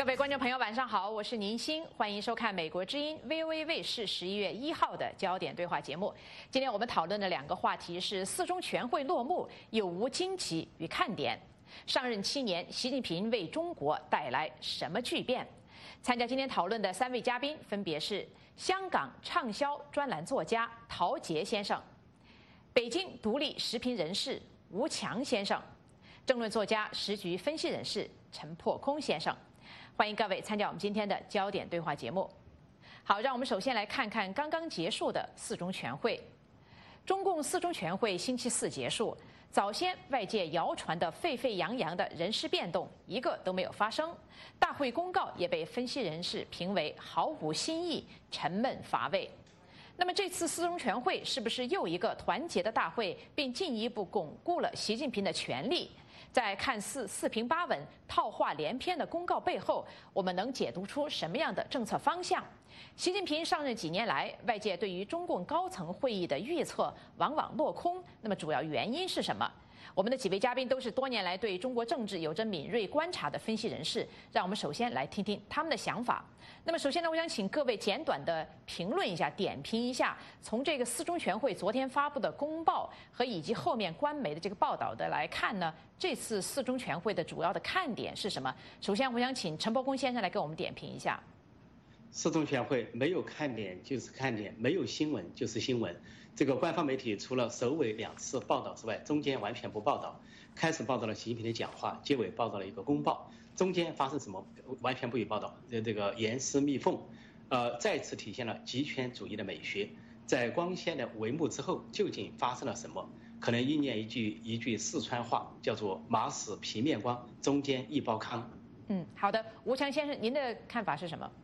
各位观众朋友，晚上好，我是宁鑫，欢迎收看美国之音 VOA 卫视11月1号的焦点对话节目。今天我们讨论的两个话题是四中全会落幕有无惊奇与看点？上任7年，习近平为中国带来什么巨变？参加今天讨论的3位嘉宾分别是香港畅销专栏作家陶杰先生、北京独立时评人士吴强先生、政论作家、时局分析人士陈破空先生。欢迎各位参加我们今天的焦点对话节目。好，让我们首先来看看刚刚结束的四中全会。中共四中全会星期4结束，早先外界谣传的沸沸扬扬的人事变动一个都没有发生，大会公告也被分析人士评为毫无新意、沉闷乏味。那么这次四中全会是不是又一个团结的大会，并进一步巩固了习近平的权力？在看似四平八稳、套话连篇的公告背后，我们能解读出什么样的政策方向？习近平上任几年来，外界对于中共高层会议的预测往往落空，那么主要原因是什么？我们的几位嘉宾都是多年来对中国政治有着敏锐观察的分析人士，让我们首先来听听他们的想法。那么首先呢，我想请各位简短的评论一下、点评一下，从这个四中全会昨天发布的公报和以及后面官媒的这个报道的来看呢，这次四中全会的主要的看点是什么？首先，我想请陈伯公先生来给我们点评一下。 四中全会没有看点就是看点，没有新闻就是新闻。这个官方媒体除了首尾2次报道之外，中间完全不报道。开始报道了习近平的讲话，结尾报道了一个公报，中间发生什么完全不予报道。这个严丝密缝，再次体现了极权主义的美学。在光鲜的帷幕之后，究竟发生了什么？可能应验一句四川话，叫做“马死皮面光，中间一包糠”。 好的，吴强先生，您的看法是什么？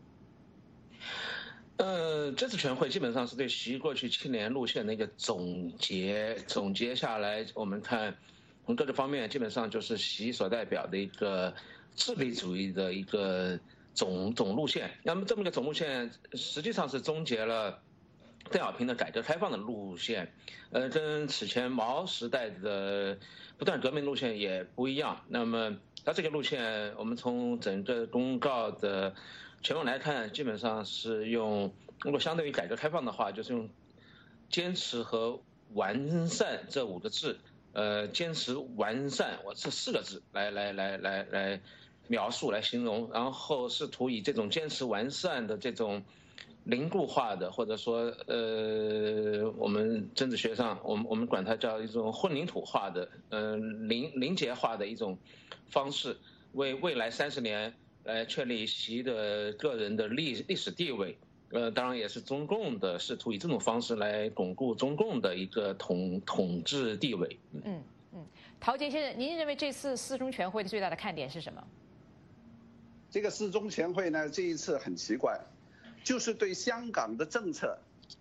这次全会基本上是对习过去7年路线的一个总结下来，我们看从各个方面，基本上就是习所代表的一个智力主义的一个总路线。那么这么一个总路线，实际上是终结了邓小平的改革开放的路线，跟此前毛时代的不断革命路线也不一样。那么它这个路线，我们从整个公告的全文来看，基本上是用，如果相对于改革开放的话，就是用坚持和完善这5个字，坚持完善这4个字来描述来形容，然后试图以这种坚持完善的这种凝固化的，或者说我们政治学上我们管它叫一种混凝土化的，凝结化的一种方式，为未来30年来确立习的个人的历史地位，当然也是中共的试图以这种方式来巩固中共的一个统治地位。 陶杰先生，您认为这次四中全会的最大的看点是什么？ 这个四中全会呢，这一次很奇怪，就是对香港的政策，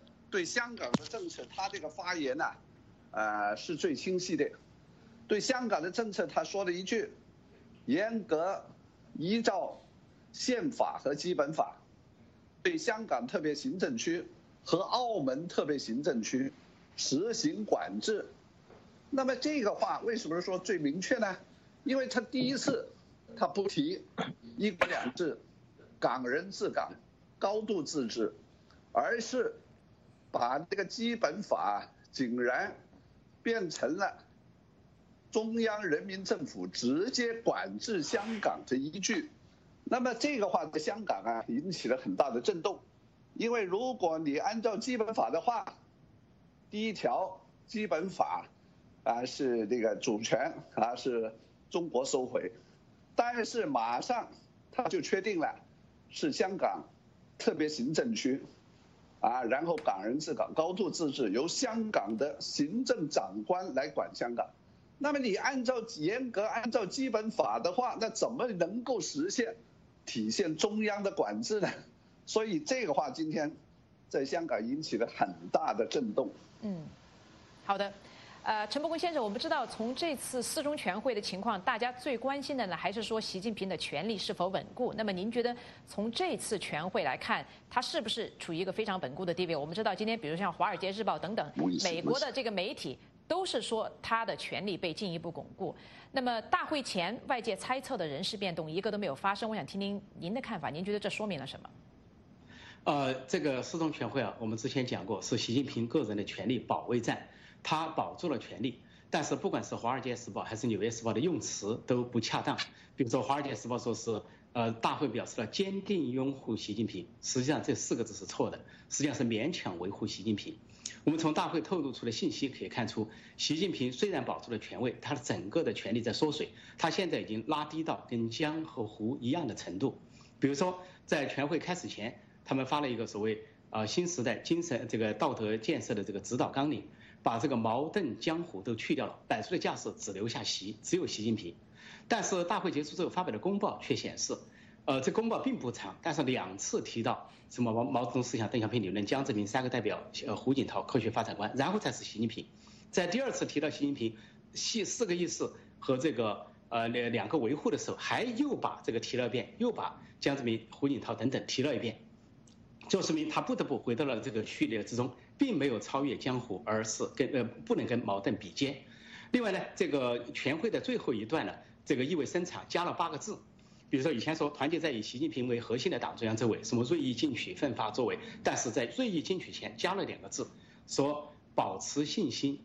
他这个发言呢，是最清晰的。对香港的政策，他说了一句：严格依照宪法和基本法，对香港特别行政区和澳门特别行政区实行管制。那么这个话为什么说最明确呢？因为他第一次他不提一国两制、港人治港、高度自治，而是把这个基本法竟然变成了中央人民政府直接管制香港这一句。那么这个话在香港引起了很大的震动，因为如果你按照基本法的话，第1条基本法是这个主权是中国收回，但是马上他就确定了是香港特别行政区然后港人治港、高度自治，由香港的行政长官来管香港。那么你严格按照基本法的话，那怎么能够体现中央的管制呢？所以这个话今天在香港引起了很大的震动。 好的。陈伯公先生，我们知道从这次四中全会的情况，大家最关心的呢，还是说习近平的权力是否稳固。那么您觉得从这次全会来看，他是不是处于一个非常稳固的地位？我们知道今天比如像《华尔街日报》等等美国的这个媒体都是说他的权力被进一步巩固。那么大会前外界猜测的人事变动一个都没有发生，我想听听您的看法，您觉得这说明了什么？ 这个四中全会啊，我们之前讲过，是习近平个人的权力保卫战，他保住了权力。但是不管是《华尔街时报》还是《纽约时报》的用词都不恰当。比如说，《华尔街时报》说是大会表示了坚定拥护习近平，实际上这4个字是错的，实际上是勉强维护习近平。我们从大会透露出的信息可以看出，习近平虽然保住了权位，他的整个的权力在缩水，他现在已经拉低到跟江和湖一样的程度。比如说，在全会开始前，他们发了一个所谓新时代精神道德建设的这个指导纲领。把这个矛盾江湖都去掉了，摆出的架势只留下只有习近平。但是大会结束之后发表的公报却显示，这公报并不长，但是2次提到什么毛泽东思想、邓小平理论、江泽民3个代表、胡锦涛科学发展观，然后才是习近平。在第2次提到习近平4个意识和这个2个维护的时候，又把这个提了一遍，又把江泽民、胡锦涛等等提了一遍，就说明他不得不回到了这个序列之中。并没有超越江湖，而是不能跟矛盾比肩。另外呢，这个全会的最后一段呢，这个意味深长，加了8个字。比如说以前说团结在以习近平为核心的党中央周围，什么锐意进取、奋发作为，但是在锐意进取前加了2个字，说保持信心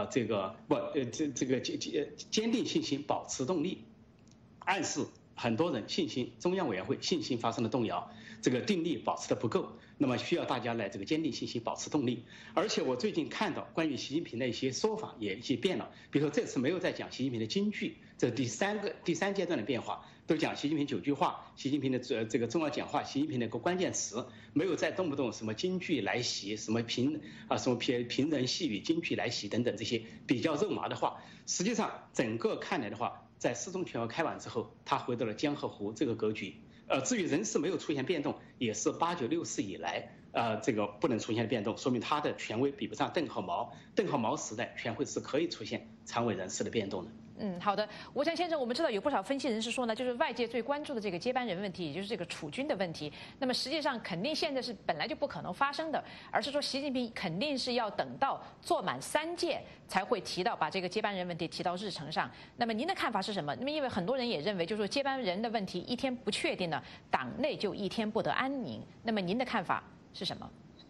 坚定信心，保持动力，暗示很多人信心，中央委员会信心发生了动摇，这个定力保持的不够。那么需要大家来这个坚定信心，保持动力。而且我最近看到关于习近平的一些说法也变了，比如说这次没有在讲习近平的金句，这第三阶段的变化，都讲习近平9句话，习近平的这个重要讲话，习近平的一个关键词，没有再动不动什么金句来袭，什么平人细语金句来袭等等这些比较肉麻的话。实际上整个看来的话，在4中全会开完之后，他回到了江和湖这个格局。至于人事没有出现变动，也是89、64以来，这个不能出现变动，说明他的权威比不上邓和毛。邓和毛时代，全会是可以出现常委人事的变动的。 好的，吴强先生，我们知道有不少分析人士说呢，就是外界最关注的这个接班人问题，也就是这个储君的问题。那么实际上肯定现在是本来就不可能发生的，而是说习近平肯定是要等到做满3届才会把这个接班人问题提到日程上。那么您的看法是什么？那么因为很多人也认为，就是说接班人的问题一天不确定呢，党内就一天不得安宁。那么您的看法是什么？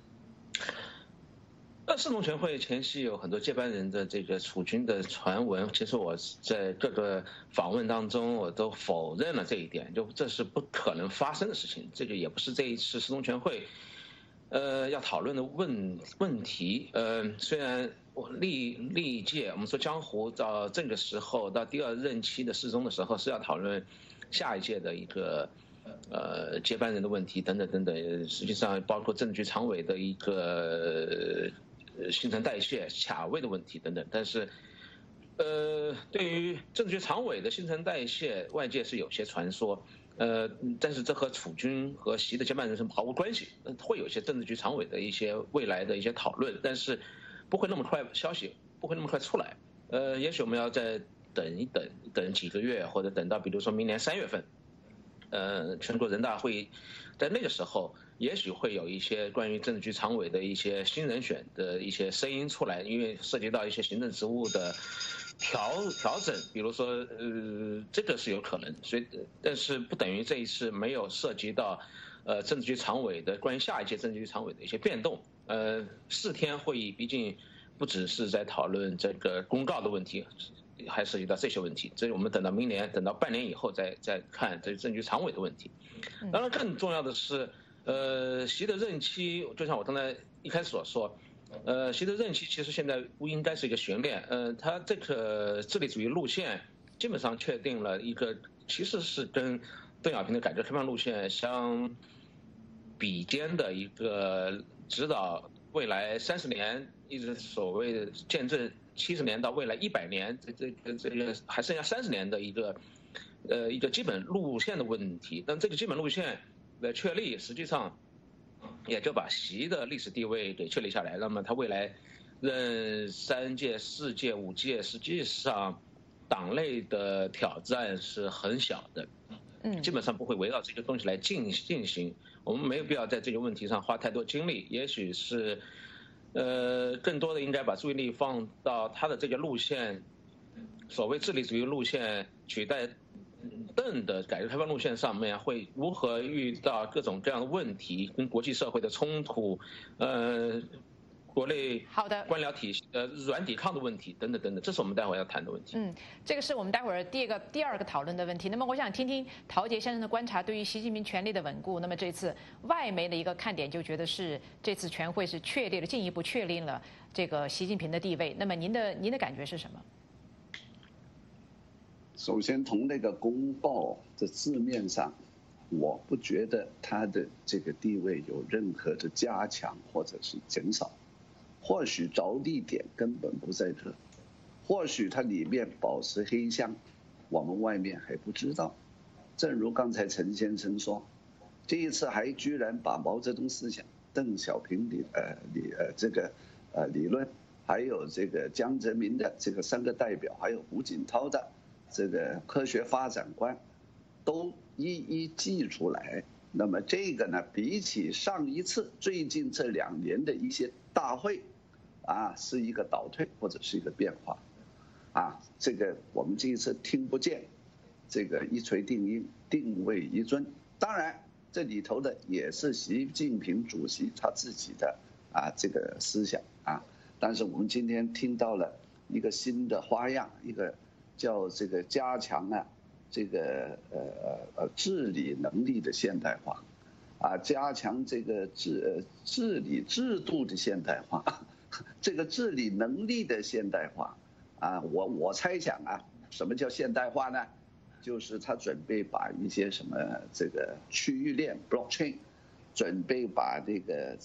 4中全会前夕有很多接班人的这个储君的传闻，其实我在各个访问当中我都否认了这一点，就这是不可能发生的事情，这个也不是这一次4中全会要讨论的问题。虽然历届我们说江湖到这个时候到第2任期的4中的时候是要讨论下一届的一个接班人的问题等等等等，实际上包括政治局常委的一个新陈代谢卡位的问题等等。但是对于政治局常委的新陈代谢，外界是有些传说，但是这和储君和习的接班人是毫无关系，会有一些政治局常委的一些未来的一些讨论，但是不会那么快，消息不会那么快出来。也许我们要再等几个月，或者等到比如说明年3月份，全国人大会议，在那个时候，也许会有一些关于政治局常委的一些新人选的一些声音出来，因为涉及到一些行政职务的调整，比如说这个是有可能，所以但是不等于这一次没有涉及到政治局常委的关于下一届政治局常委的一些变动。4天会议毕竟不只是在讨论这个公告的问题，还涉及到这些问题，这我们等到明年，等到半年以后再看这政治局常委的问题。当然，更重要的是，习的任期，就像我刚才一开始所说，习的任期其实现在不应该是一个悬念。他这个治理主义路线基本上确定了一个，其实是跟邓小平的改革开放路线相比肩的一个指导未来30年，一直所谓的见证70年到未来100年，这个还剩下30年的一个基本路线的问题。但这个基本路线的确立，实际上也就把习的历史地位给确立下来。那么他未来任3届、4届、5届，实际上党内的挑战是很小的，基本上不会围绕这个东西来进行。我们没有必要在这个问题上花太多精力，也许是更多的应该把注意力放到他的这个路线，所谓治理主义路线取代邓的改革开放路线上面，会如何遇到各种各样的问题，跟国际社会的冲突，国内好的官僚体系软抵抗的问题等等等等，这是我们待会要谈的问题。 这个是我们待会儿第二个讨论的问题。那么我想听听陶杰先生的观察，对于习近平权力的稳固。那么这次外媒的一个看点就觉得是这次全会是进一步确立了这个习近平的地位。那么您的感觉是什么？ 首先从那个公报的字面上，我不觉得他的这个地位有任何的加强或者是减少。或许着力点根本不在这，或许它里面保持黑箱，我们外面还不知道。正如刚才陈先生说，这一次还居然把毛泽东思想、邓小平理论，还有这个江泽民的这个3个代表，还有胡锦涛的这个科学发展观，都一一记出来。那么这个呢，比起上一次最近这2年的一些大会，是一个倒退或者是一个变化，这个我们这一次听不见，这个一锤定音，定位一尊。当然，这里头的也是习近平主席他自己的这个思想但是我们今天听到了一个新的花样，一个叫这个加强这个治理能力的现代化，加强这个治理制度的现代化。这个治理能力的现代化，我猜想什么叫现代化呢？就是他准备把一些什么这个区域链 blockchain， 准备把这个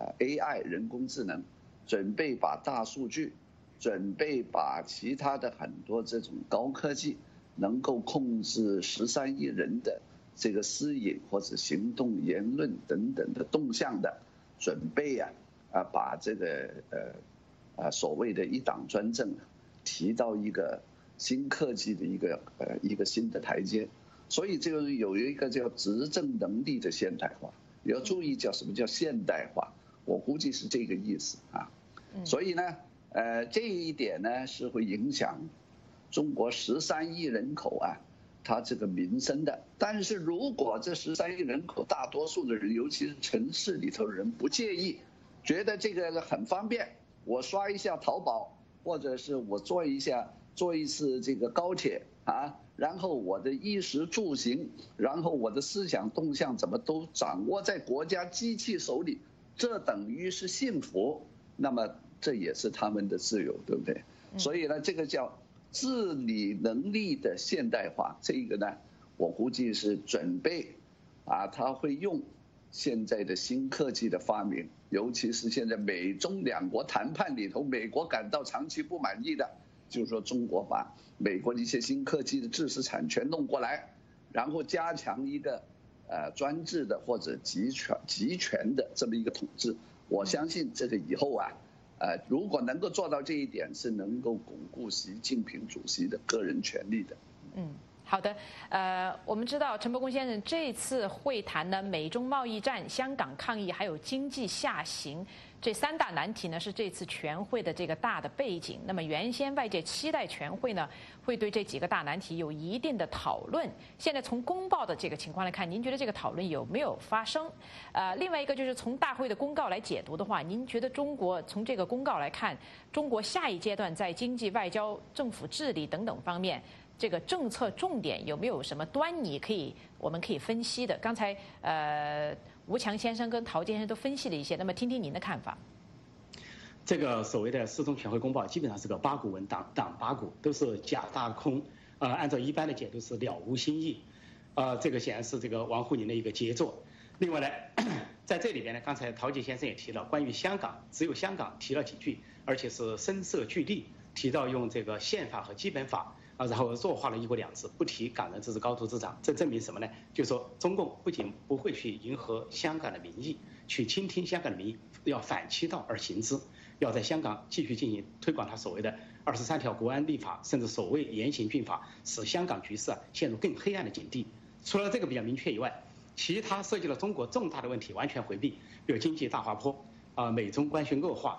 AI 人工智能，准备把大数据，准备把其他的很多这种高科技，能够控制13亿人的这个思隐或者行动、言论等等的动向的，准备把这个所谓的一党专政提到一个新科技的一个新的台阶，所以这个有一个叫执政能力的现代化，也要注意叫什么叫现代化，我估计是这个意思所以呢，这一点呢是会影响中国13亿人口他这个民生的。但是如果这13亿人口大多数的人，尤其是城市里头的人不介意，觉得这个很方便，我刷一下淘宝，或者是我坐一次这个高铁然后我的衣食住行，然后我的思想动向怎么都掌握在国家机器手里，这等于是幸福，那么这也是他们的自由，对不对？所以呢，这个叫治理能力的现代化，这个呢，我估计是准备他会用现在的新科技的发明，尤其是现在美中2国谈判里头，美国感到长期不满意的，就是说中国把美国的一些新科技的知识产权弄过来，然后加强一个专制的或者集权的这么一个统治。我相信这个以后如果能够做到这一点，是能够巩固习近平主席的个人权利的。 好的，我们知道陈伯公先生这次会谈呢，美中贸易战、香港抗议还有经济下行这3大难题呢，是这次全会的这个大的背景。那么原先外界期待全会呢会对这几个大难题有一定的讨论，现在从公报的这个情况来看，您觉得这个讨论有没有发生？另外一个就是从大会的公告来解读的话，您觉得中国从这个公告来看，中国下一阶段在经济、外交、政府治理等等方面，这个政策重点有没有什么端倪我们可以分析的？刚才吴强先生跟陶先生都分析了一些，那么听听您的看法。 这个所谓的4中全会公报基本上是个八股文，党八股都是假大空，按照一般的解读是了无新意，这个显然是这个王沪宁的一个杰作。另外呢，在这里边呢，刚才陶杰先生也提了关于香港，只有香港提了几句，而且是声色俱厉，提到用这个宪法和基本法然后弱化了1国2制，不提港人治是高度自长。这证明什么呢？就是说中共不仅不会去迎合香港的民意，去倾听香港的民意，要反其道而行之，要在香港继续进行推广他所谓的23条国安立法，甚至所谓严刑峻法，使香港局势陷入更黑暗的境地。除了这个比较明确以外，其他涉及了中国重大的问题完全回避，比如经济大滑坡美中关系恶化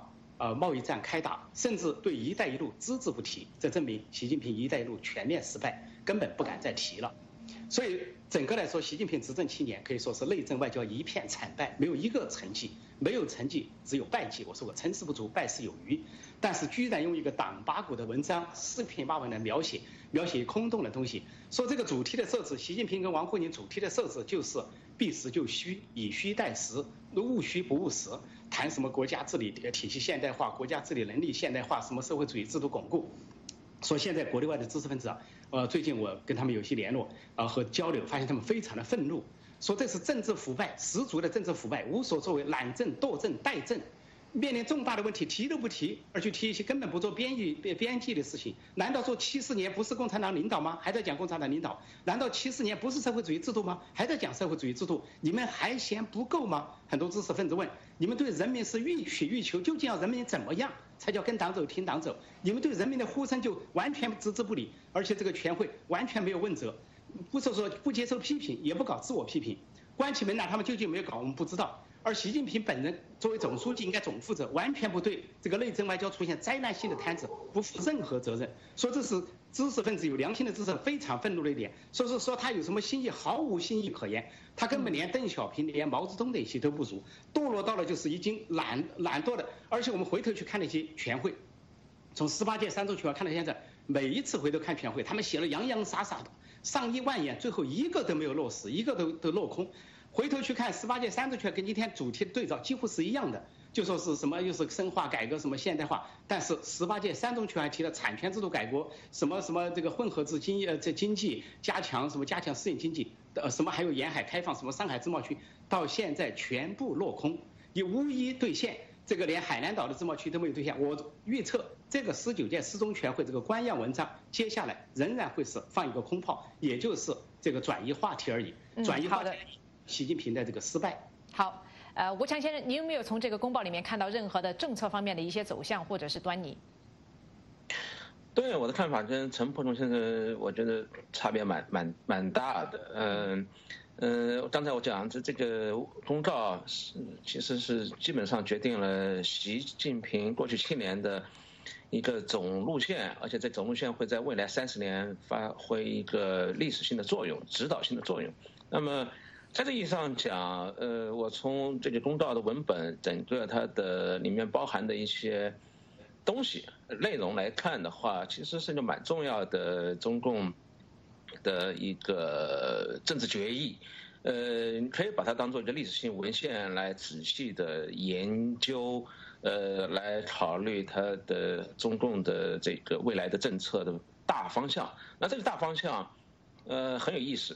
贸易战开打，甚至对"一带一路"只字不提，这证明习近平"一带一路"全面失败，根本不敢再提了。所以整个来说，习近平执政7年可以说是内政外交一片惨败，没有一个成绩，没有成绩只有败绩。我说过，成事不足，败事有余。但是居然用一个党八股的文章4篇8文来描写空洞的东西，说这个主题的设置，习近平跟王沪宁主题的设置就是避实就虚，以虚代实，务虚不务实，谈什么国家治理体系现代化，国家治理能力现代化，什么社会主义制度巩固。说现在国内外的知识分子最近我跟他们有些联络和交流，发现他们非常的愤怒，说这是政治腐败，十足的政治腐败，无所作为，懒政、惰政、怠政，面临重大的问题提都不提，而去提一些根本不做边际的事情。难道说74年不是共产党领导吗？还在讲共产党领导？难道74年不是社会主义制度吗？还在讲社会主义制度？你们还嫌不够吗？很多知识分子问：你们对人民是欲取欲求，究竟要人民怎么样才叫跟党走、听党走？你们对人民的呼声就完全置之不理，而且这个全会完全没有问责，不是说不接受批评，也不搞自我批评，关起门来他们究竟没有搞，我们不知道。而习近平本人作为总书记应该总负责，完全不对这个内政外交出现灾难性的摊子不负任何责任，说这是知识分子有良心的知识非常愤怒的一点，说他有什么新意，毫无新意可言，他根本连邓小平连毛泽东的一些都不如，堕落到了就是已经懒惰的。而且我们回头去看那些全会，从18届3中全会看到现在，每一次回头看全会，他们写了洋洋洒洒的上1万言，最后一个都没有落实，一个都落空。回头去看18届3中全会跟今天主题的对照几乎是一样的，就说是什么又是深化改革什么现代化，但是18届3中全会还提了产权制度改革，什么这个混合制经济加强私营经济，什么还有沿海开放什么上海自贸区，到现在全部落空，也无一兑现。这个连海南岛的自贸区都没有兑现，我预测这个19届4中全会这个官样文章，接下来仍然会是放一个空炮，也就是这个转移话题而已，转移话题。习近平的这个失败。好， 吴强先生，您有没有从这个公报里面看到任何的政策方面的一些走向或者是端倪？ 对，我的看法跟陈伯仲先生，我觉得差别蛮大的。刚才我讲这个公告其实是基本上决定了习近平过去7年的一个总路线，而且这总路线会在未来30年发挥一个历史性的作用、指导性的作用。那么在这意义上讲，我从这个公告的文本整个它的里面包含的一些东西内容来看的话，其实是一个蛮重要的中共的一个政治决议。你可以把它当做一个历史性文献来仔细的研究，来考虑它的中共的这个未来的政策的大方向。那这个大方向，很有意思，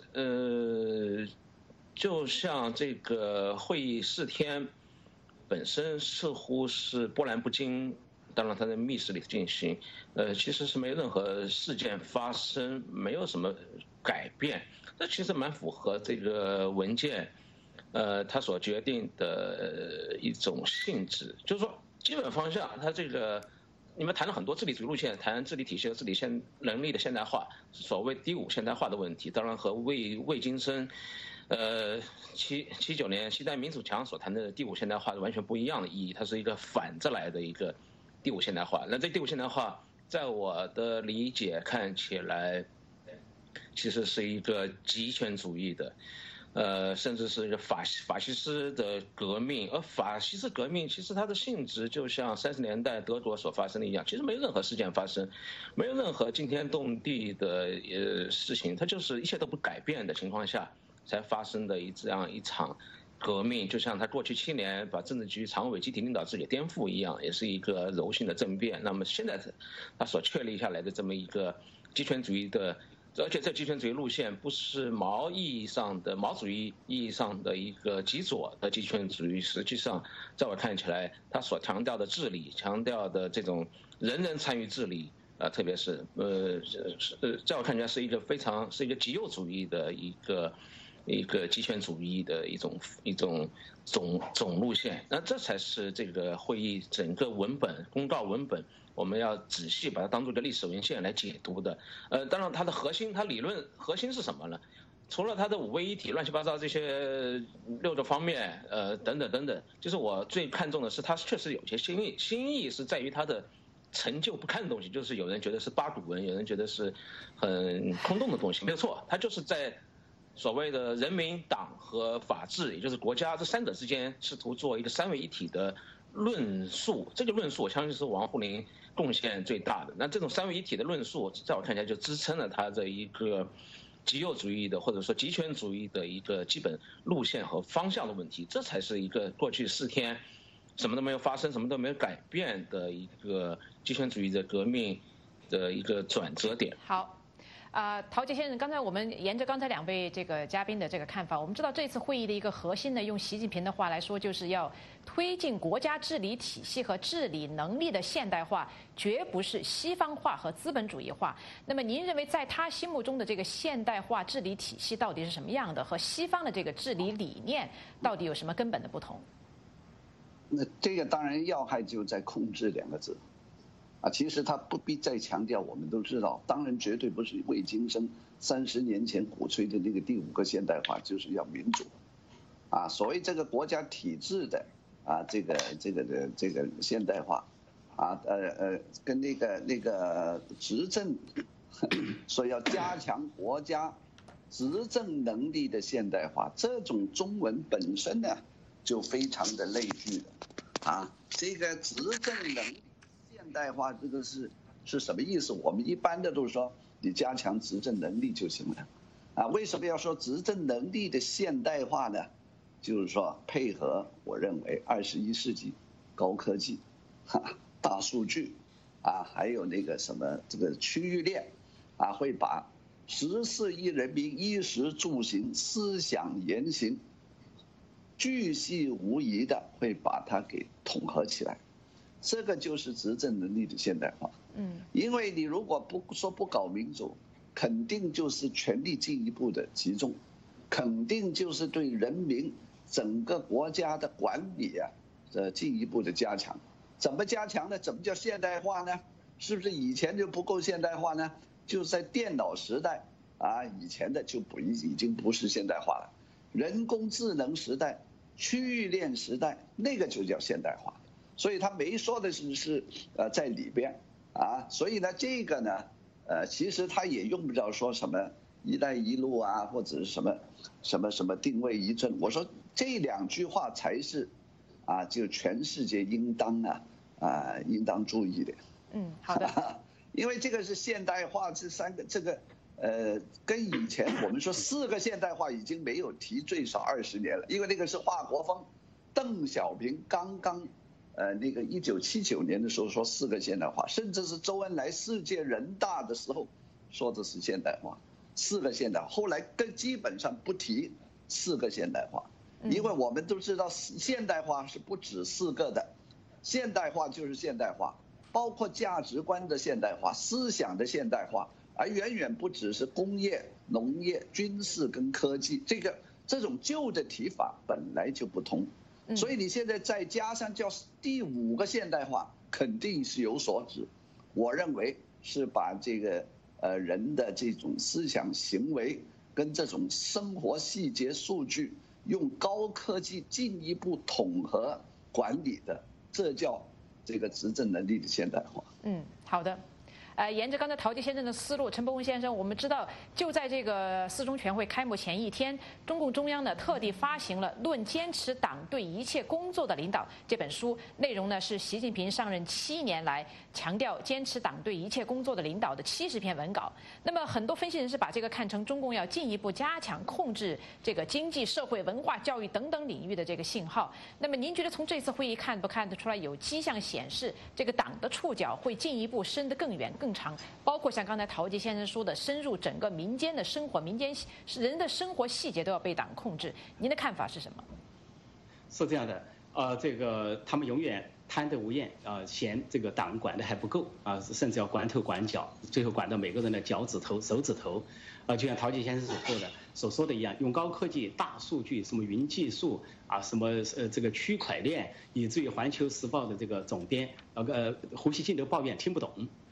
就像这个会议4天本身似乎是波澜不惊，当然它在密室里进行，其实是没有任何事件发生，没有什么改变，这其实蛮符合这个文件，它所决定的一种性质，就是说基本方向，它这个你们谈了很多治理主义路线，谈治理体系和治理能力的现代化，所谓第5现代化的问题，当然和魏京生。79年西单民主墙所谈的第5现代化是完全不一样的意义，它是一个反着来的一个第5现代化。那这第5现代化，在我的理解看起来，其实是一个极权主义的，甚至是一个法西斯的革命。而法西斯革命其实它的性质就像30年代德国所发生的一样，其实没有任何事件发生，没有任何惊天动地的事情，它就是一切都不改变的情况下才发生的这样一场革命，就像他过去7年把政治局常委集体领导制给颠覆一样，也是一个柔性的政变。那么现在他所确立下来的这么一个极权主义的，而且这极权主义路线不是毛主义意义上的一个极左的极权主义，实际上在我看起来，他所强调的治理，强调的这种人人参与治理。特别是在我看起来是一个极右主义的一个极权主义的一种总路线。那这才是这个会议整个公告文本，我们要仔细把它当做一个历史文献来解读的。当然它的理论核心是什么呢？ 除了它的5位一体乱七八糟这些6个方面，等等等等，就是我最看重的是它确实有些新意，新意是在于它的陈旧不堪的东西，就是有人觉得是八股文，有人觉得是很空洞的东西，没有错，它就是在所谓的人民、党和法治，也就是国家这3者之间，试图做一个3位一体的论述。这个论述我相信是王沪宁贡献最大的。那这种3位一体的论述，在我看起来就支撑了他的一个极右主义的或者说极权主义的一个基本路线和方向的问题，这才是一个过去4天什么都没有发生、什么都没有改变的一个极权主义的革命的一个转折点。 好。陶杰先生，刚才我们沿着刚才2位这个嘉宾的这个看法，我们知道这次会议的一个核心呢，用习近平的话来说，就是要推进国家治理体系和治理能力的现代化，绝不是西方化和资本主义化。那么您认为在他心目中的这个现代化治理体系到底是什么样的，和西方的这个治理理念到底有什么根本的不同？ 那这个当然要害就在控制2个字。其实他不必再强调，我们都知道，当然绝对不是魏京生30年前鼓吹的那个第5个现代化，就是要民主，所谓这个国家体制的这个现代化，跟那个执政说要加强国家执政能力的现代化，这种中文本身呢就非常的类聚的，这个执政能力现代化这个是什么意思？我们一般的都是说你加强执政能力就行了，为什么要说执政能力的现代化呢？就是说配合我认为21世纪高科技、大数据，还有那个什么这个区域链，会把14亿人民衣食住行、思想言行，巨细无遗的会把它给统合起来。这个就是执政能力的现代化。因为你如果不搞民主，肯定就是权力进一步的集中，肯定就是对人民整个国家的管理进一步的加强。怎么加强呢？怎么叫现代化呢？是不是以前就不够现代化呢？就是在电脑时代以前的就已经不是现代化了。人工智能时代、区域链时代，那个就叫现代化。所以他没说的是在里边所以呢这个呢其实他也用不着说什么一带一路或者是什么定位一致。我说这2句话才是就全世界应当注意的。 好的。 因为这个是现代化，这3个这个跟以前我们说4个现代化已经没有提最少20年了，因为那个是华国锋、邓小平刚刚那个1979年的时候说4个现代化，甚至是周恩来世界人大的时候说的是现代化，4个现代化，后来基本上不提4个现代化，因为我们都知道现代化是不止4个的，现代化就是现代化，包括价值观的现代化、思想的现代化，而远远不只是工业、农业、军事跟科技，这种旧的提法本来就不同。所以你现在再加上叫第5个现代化，肯定是有所指。我认为是把这个人的这种思想行为跟这种生活细节数据，用高科技进一步统合管理的，这叫这个执政能力的现代化。 好的。沿着刚才陶杰先生的思路，陈伯文先生，我们知道，就在这个4中全会开幕前一天，中共中央呢特地发行了《论坚持党对一切工作的领导》这本书，内容呢是习近平上任7年来强调坚持党对一切工作的领导的70篇文稿。那么很多分析人士把这个看成中共要进一步加强控制这个经济社会、文化、教育等等领域的这个信号。那么您觉得从这次会议看不看得出来有迹象显示，这个党的触角会进一步伸得更远更长，包括像刚才陶杰先生说的，深入整个民间的生活，民间人的生活细节都要被党控制。您的看法是什么？ 是这样的，这个他们永远贪得无厌嫌这个党管得还不够甚至要管头管脚，最后管到每个人的脚趾头、手指头就像陶杰先生所说的一样，用高科技、大数据、什么云技术什么这个区块链，以至于《环球时报》的这个总编胡锡进都抱怨听不懂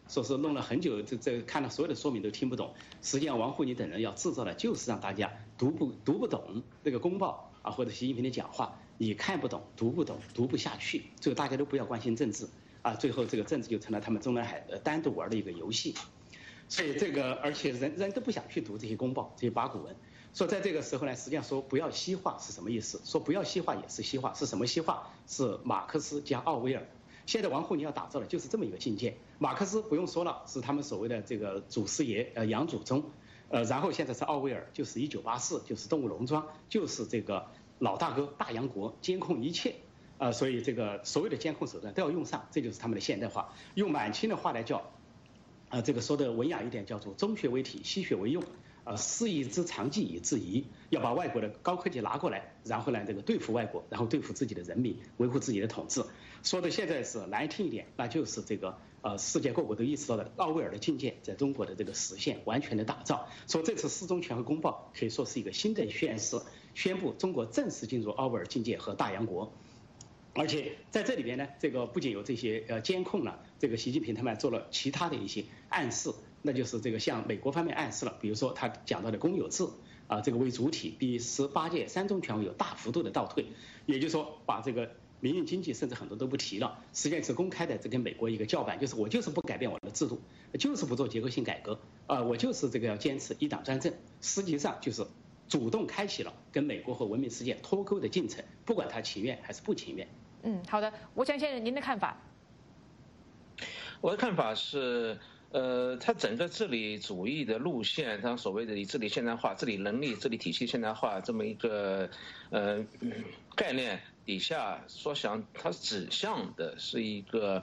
说是弄了很久，这看了所有的说明都听不懂。实际上，王沪宁等人要制造的就是让大家读不懂这个公报啊，或者习近平的讲话，你看不懂、读不懂、读不下去，最后大家都不要关心政治啊，最后这个政治就成了他们中南海单独玩的一个游戏。所以这个，而且人都不想去读这些公报、这些八股文。说在这个时候呢，实际上说不要西化是什么意思？说不要西化也是西化，是什么西化？是马克思加奥威尔。现在王沪宁要打造的就是这么一个境界。马克思不用说了，是他们所谓的这个祖师爷，杨祖宗，然后现在是奥威尔，就是1984，就是动物农庄，就是这个老大哥大洋国监控一切，所以这个所有的监控手段都要用上，这就是他们的现代化。用满清的话来叫，这个说的文雅一点，叫做中学为体，西学为用。师夷之长技以制夷，要把外国的高科技拿过来，然后呢，这个对付外国，然后对付自己的人民，维护自己的统治。说的现在是难听一点，那就是这个世界各国都意识到的奥威尔的境界在中国的这个实现完全的打造。说这次四中全会公报可以说是一个新的宣示，宣布中国正式进入奥威尔境界和大洋国。而且在这里边呢，这个不仅有这些监控了，这个习近平他们做了其他的一些暗示，那就是这个向美国方面暗示了，比如说他讲到的公有制这个为主体，比18届三中全会有大幅度的倒退，也就是说把这个民营经济甚至很多都不提了，实际上是公开的这跟美国一个叫板，就是我就是不改变我的制度，就是不做结构性改革我就是这个要坚持一党专政，实际上就是主动开启了跟美国和文明世界脱钩的进程，不管他情愿还是不情愿。 好的，吴强先生，您的看法？ 我的看法是，他整个治理主义的路线，他所谓的以治理现代化、治理能力、治理体系现代化这么一个概念底下，所想它指向的是一个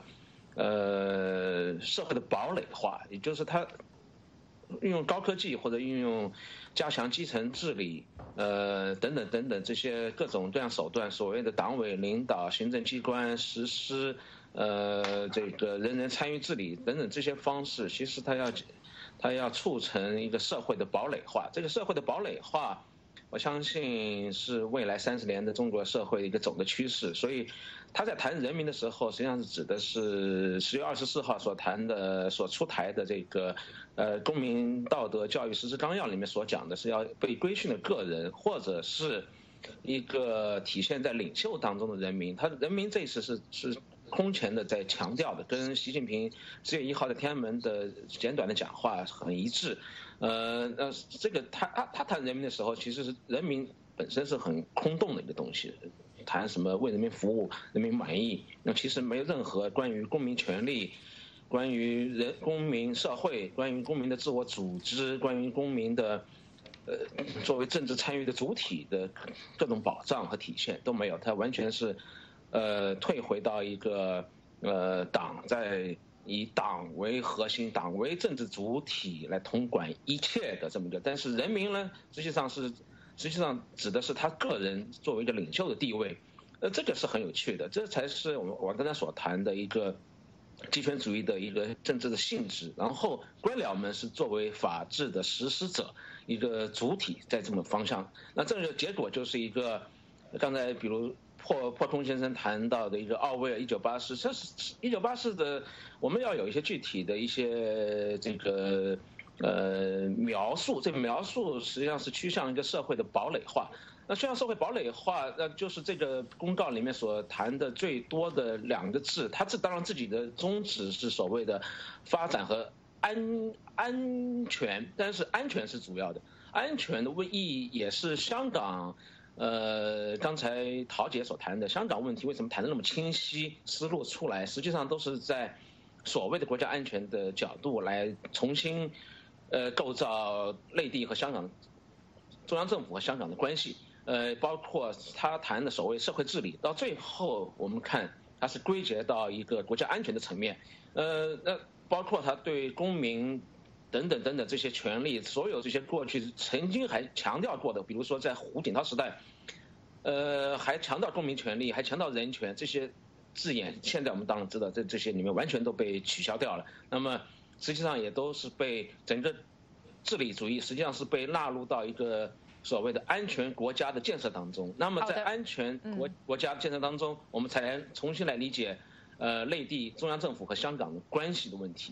社会的堡垒化，也就是它运用高科技或者运用加强基层治理，等等这些各种各样手段，所谓的党委领导、行政机关实施，这个人人参与治理等等这些方式，其实它要促成一个社会的堡垒化。这个社会的堡垒化，我相信是未来30年的中国社会的一个总的趋势。所以他在谈人民的时候，实际上是指的是10月24号所出台的这个公民道德教育实施纲要里面所讲的是要被规训的个人，或者是一个体现在领袖当中的人民。他人民这一次是空前的在强调的，跟习近平10月1号在天安门的简短的讲话很一致。这个他谈人民的时候，其实是人民本身是很空洞的一个东西，谈什么为人民服务、人民满意，那其实没有任何关于公民权利、关于公民社会、关于公民的自我组织、关于公民的作为政治参与的主体的各种保障和体现都没有，它完全是退回到一个党在以党为核心、党为政治主体来统管一切的这么一个，但是人民呢，实际上指的是他个人作为一个领袖的地位，这个是很有趣的，这才是我刚才所谈的一个极权主义的一个政治的性质。然后官僚们是作为法治的实施者，一个主体在这么方向，那这个结果就是一个刚才比如破空先生谈到的一个奥威尔1984，这是1984的，我们要有一些具体的一些这个描述，这个描述实际上是趋向一个社会的堡垒化。那趋向社会堡垒化，那就是这个公告里面所谈的最多的2个字，它当然自己的宗旨是所谓的发展和安全，但是安全是主要的，安全的意义也是香港。刚才陶姐所谈的香港问题为什么谈得那么清晰，思路出来，实际上都是在所谓的国家安全的角度来重新构造内地和香港中央政府和香港的关系，包括他谈的所谓社会治理，到最后我们看它是归结到一个国家安全的层面，那包括他对公民等等这些权利，所有这些过去曾经还强调过的，比如说在胡锦涛时代，还强调公民权利，还强调人权这些字眼，现在我们当然知道这些里面完全都被取消掉了。那么实际上也都是被整个治理主义实际上是被纳入到一个所谓的安全国家的建设当中。那么在安全国家建设当中，我们才重新来理解内地中央政府和香港的关系的问题。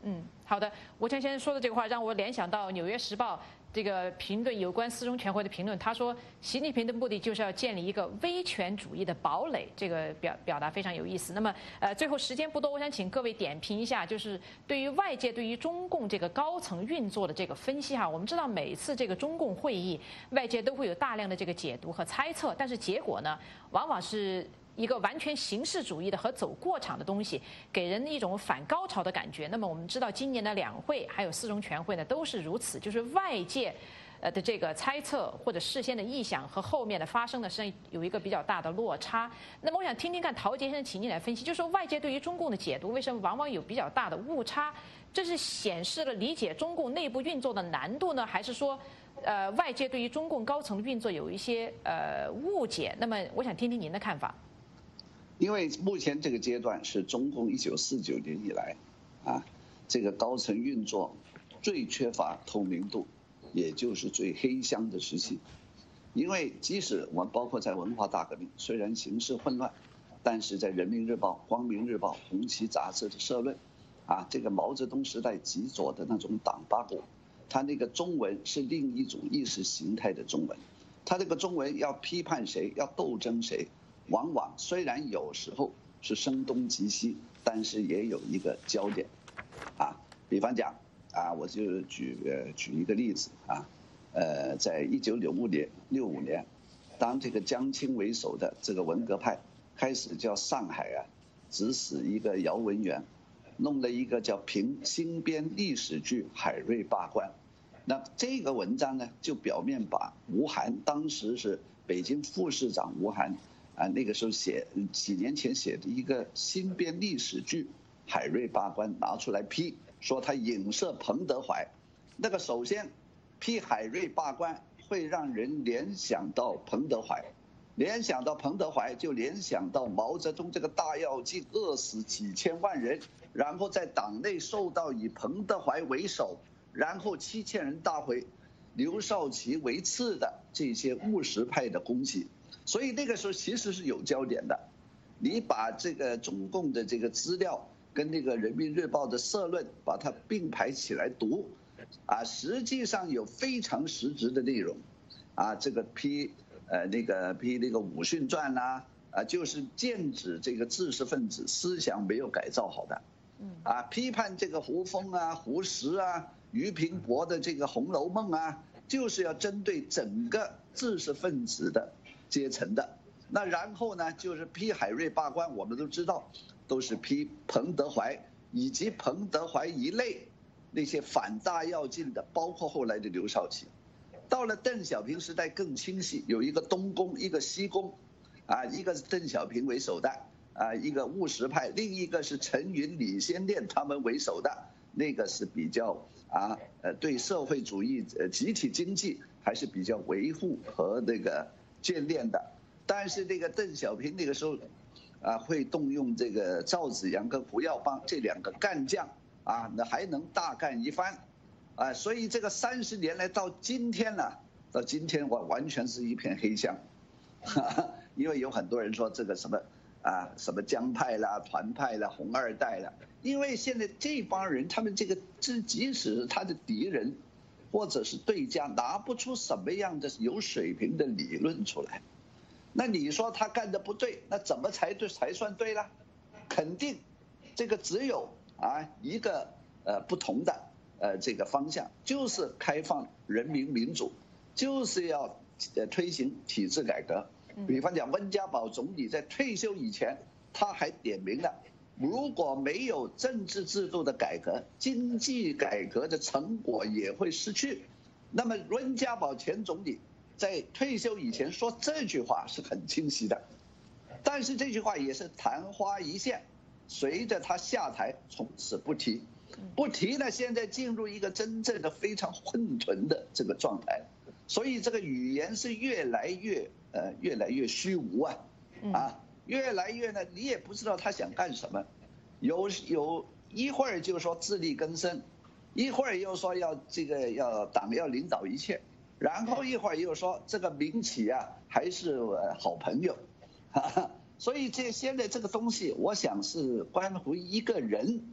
好的，吴强先生说的这个话让我联想到《纽约时报》这个评论有关四中全会的评论，他说习近平的目的就是要建立一个威权主义的堡垒，这个表达非常有意思。那么最后时间不多，我想请各位点评一下，就是对于外界对于中共这个高层运作的这个分析哈。我们知道每次这个中共会议，外界都会有大量的这个解读和猜测，但是结果呢，往往是一个完全形式主义的和走过场的东西，给人一种反高潮的感觉。那么我们知道今年的两会还有四中全会呢，都是如此，就是外界的这个猜测或者事先的臆想和后面的发生的实际上有一个比较大的落差。那么我想听听看陶杰先生，请你来分析，就是说外界对于中共的解读为什么往往有比较大的误差？这是显示了理解中共内部运作的难度呢，还是说外界对于中共高层运作有一些误解？那么我想听听您的看法。 因为目前这个阶段是中共1949年以来，这个高层运作最缺乏透明度，也就是最黑箱的时期。因为即使我们包括在文化大革命，虽然形势混乱，但是在人民日报、光明日报、红旗杂志的社论，这个毛泽东时代极左的那种党八股，他那个中文是另一种意识形态的中文，他这个中文要批判谁，要斗争谁。往往虽然有时候是声东击西，但是也有一个焦点，比方讲我就举一个例子在1965年，当这个江青为首的这个文革派开始叫上海指使一个姚文元，弄了一个叫评新编历史剧《海瑞罢官》，那这个文章呢，就表面把吴晗当时是北京副市长吴晗。那个时候几年前写的一个新编历史剧《海瑞罢官》拿出来批，说他影射彭德怀。那个首先批海瑞罢官会让人联想到彭德怀，联想到彭德怀就联想到毛泽东这个大跃进饿死几千万人，然后在党内受到以彭德怀为首，然后7000人大会刘少奇为次的这些务实派的攻击。所以那个时候其实是有焦点的，你把这个中共的这个资料跟那个人民日报的社论把它并排起来读，实际上有非常实质的内容，这个批那个武训传就是剑指这个知识分子思想没有改造好的，批判这个胡风胡适俞平伯的这个《红楼梦》就是要针对整个知识分子的阶层的。那然后呢，就是批海瑞罢官，我们都知道都是批彭德怀以及彭德怀一类那些反大跃进的，包括后来的刘少奇。到了邓小平时代更清晰，有一个东宫一个西宫，一个是邓小平为首的一个务实派，另一个是陈云李先念他们为首的，那个是比较对社会主义集体经济还是比较维护和那个眷恋的。但是这个邓小平那个时候会动用这个赵紫阳跟胡耀邦这两个干将那还能大干一番所以这个30年来到今天呢，到今天我完全是一片黑箱因为有很多人说这个什么江派啦、团派啦、红二代啦，因为现在这帮人他们即使是他的敌人或者是对家，拿不出什么样的有水平的理论出来。那你说他干的不对，那怎么才算对了？肯定这个只有一个不同的这个方向，就是开放人民民主，就是要推行体制改革。比方讲，温家宝总理在退休以前，他还点明了，如果没有政治制度的改革，经济改革的成果也会失去。那么温家宝前总理在退休以前说这句话是很清晰的，但是这句话也是昙花一现，随着他下台从此不提呢，现在进入一个真正的非常混沌的这个状态，所以这个语言是越来越虚无越来越呢，你也不知道他想干什么，有一会儿就说自力更生，一会儿又说要党要领导一切，然后一会儿又说这个民企还是好朋友所以现在这个东西，我想是关乎一个人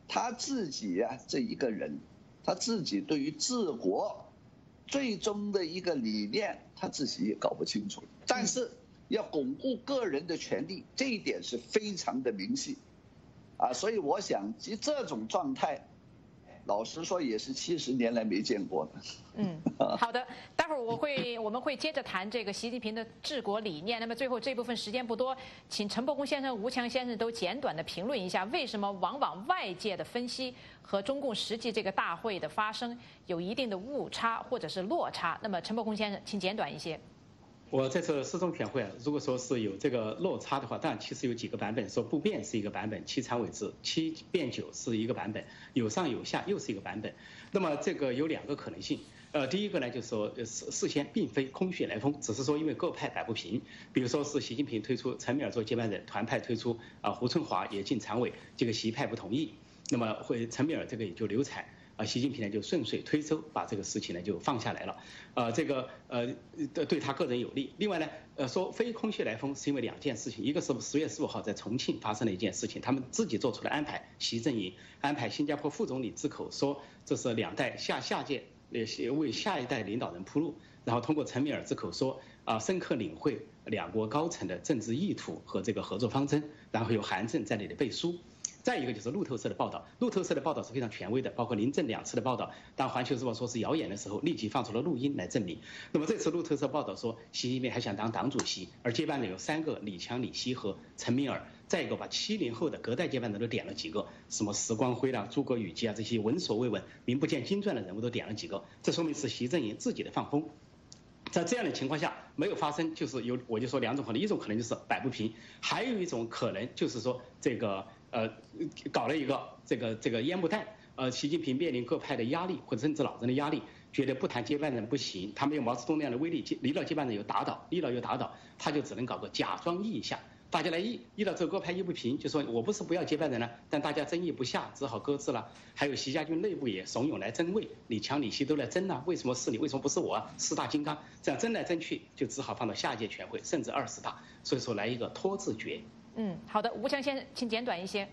他自己啊这一个人，他自己对于治国最终的一个理念，他自己也搞不清楚。但是要巩固个人的权利，这一点是非常的明细，啊，所以我想，其实这种状态，老实说也是70年来没见过的。 好的，待会儿我们会接着谈这个习近平的治国理念。那么最后这部分时间不多，请陈伯公先生、吴强先生都简短的评论一下，为什么往往外界的分析和中共实际这个大会的发生有一定的误差或者是落差？那么陈伯公先生，请简短一些。 我这次四中全会啊，如果说是有这个落差的话，当然其实有几个版本，说不变是一个版本，7常委制7变9是一个版本，有上有下又是一个版本。那么这个有2个可能性，第一个呢就是说事先并非空穴来风，只是说因为各派摆不平，比如说是习近平推出陈敏尔做接班人，团派推出胡春华也进常委，这个习派不同意，那么陈敏尔这个也就流产。习近平呢就顺水推舟，把这个事情呢就放下来了，这个对他个人有利。另外呢，说非空穴来风，是因为2件事情，一个是10月15号在重庆发生的一件事情，他们自己做出了安排，习阵营安排新加坡副总理之口说这是2代下届为下一代领导人铺路，然后通过陈敏尔之口说深刻领会2国高层的政治意图和这个合作方针，然后有韩正在内的背书。再一个就是路透社的报道，路透社的报道是非常权威的，包括林郑2次的报道。当环球时报说是谣言的时候，立即放出了录音来证明。那么这次路透社报道说，习近平还想当党主席，而接班人有3个，李强、李希和陈敏尔。再一个把70后的隔代接班人都点了几个，什么石光辉啦、诸葛宇基啊这些闻所未闻、名不见经传的人物都点了几个，这说明是习阵营自己的放风。在这样的情况下没有发生，就是我就说2种可能，一种可能就是摆不平，还有一种可能就是说这个搞了一个这个烟幕弹，习近平面临各派的压力或者政治老人的压力，觉得不谈接班人不行，他没有毛泽东那样的威力，离了接班人又打倒，离了又打倒，他就只能搞个假装议一下，大家来议到这个各派议不平，就说我不是不要接班人了，但大家争议不下，只好搁置了。还有习家军内部也怂恿来争位，李强、李希都来争了，为什么是你，为什么不是我？4大金刚这样争来争去，就只好放到下届全会，甚至20大，所以说来一个拖字诀。 好的，吴强先生，请简短一些。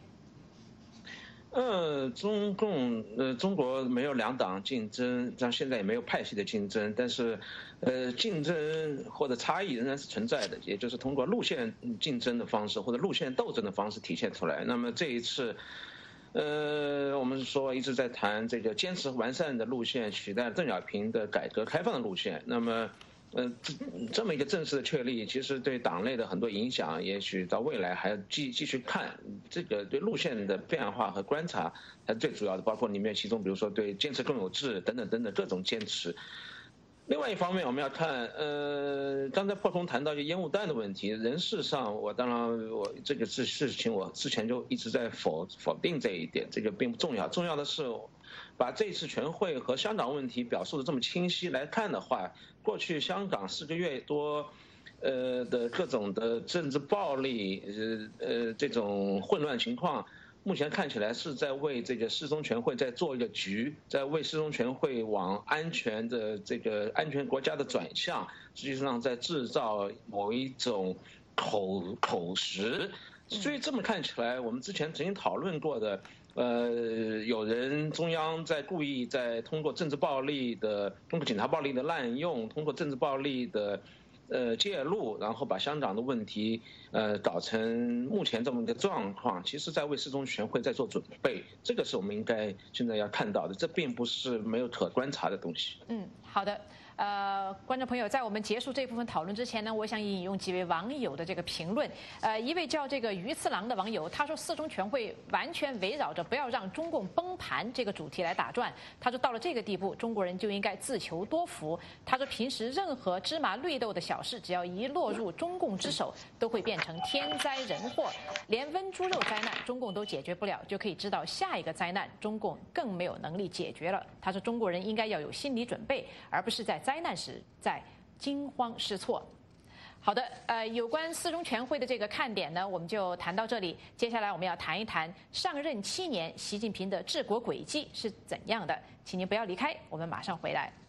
中国没有2党竞争，像现在也没有派系的竞争，但是，竞争或者差异仍然是存在的，也就是通过路线竞争的方式或者路线斗争的方式体现出来。那么这一次，我们说一直在谈这个坚持完善的路线取代邓小平的改革开放的路线，那么。这么一个正式的确立，其实对党内的很多影响，也许到未来还要继续看这个对路线的变化和观察，才是最主要的。包括里面其中，比如说对坚持更有制等等各种坚持。另外一方面，我们要看，刚才破空谈到一个烟雾弹的问题，人事上，我这个事情我之前就一直在否定这一点，这个并不重要，重要的是。把这次全会和香港问题表述的这么清晰来看的话，过去香港4个月多，的各种的政治暴力，这种混乱情况，目前看起来是在为这个4中全会在做一个局，在为4中全会往安全国家的转向，实际上在制造某一种口实。所以这么看起来，我们之前曾经讨论过的。有人中央在故意在通过政治暴力的、通过警察暴力的滥用，通过政治暴力的介入，然后把香港的问题搞成目前这么一个状况，其实在为4中全会在做准备，这个是我们应该现在要看到的，这并不是没有可观察的东西。 好的。观众朋友，在我们结束这部分讨论之前呢，我想引用几位网友的这个评论。一位叫这个鱼次郎的网友，他说4中全会完全围绕着不要让中共崩盘这个主题来打转。他说到了这个地步，中国人就应该自求多福。他说平时任何芝麻绿豆的小事，只要一落入中共之手，都会变成天灾人祸。连温猪肉灾难中共都解决不了，就可以知道下一个灾难中共更没有能力解决了。他说中国人应该要有心理准备，而不是在灾难时在惊慌失措。好的，有关4中全会的这个看点呢，我们就谈到这里。接下来我们要谈一谈上任7年习近平的治国轨迹是怎样的。请您不要离开，我们马上回来。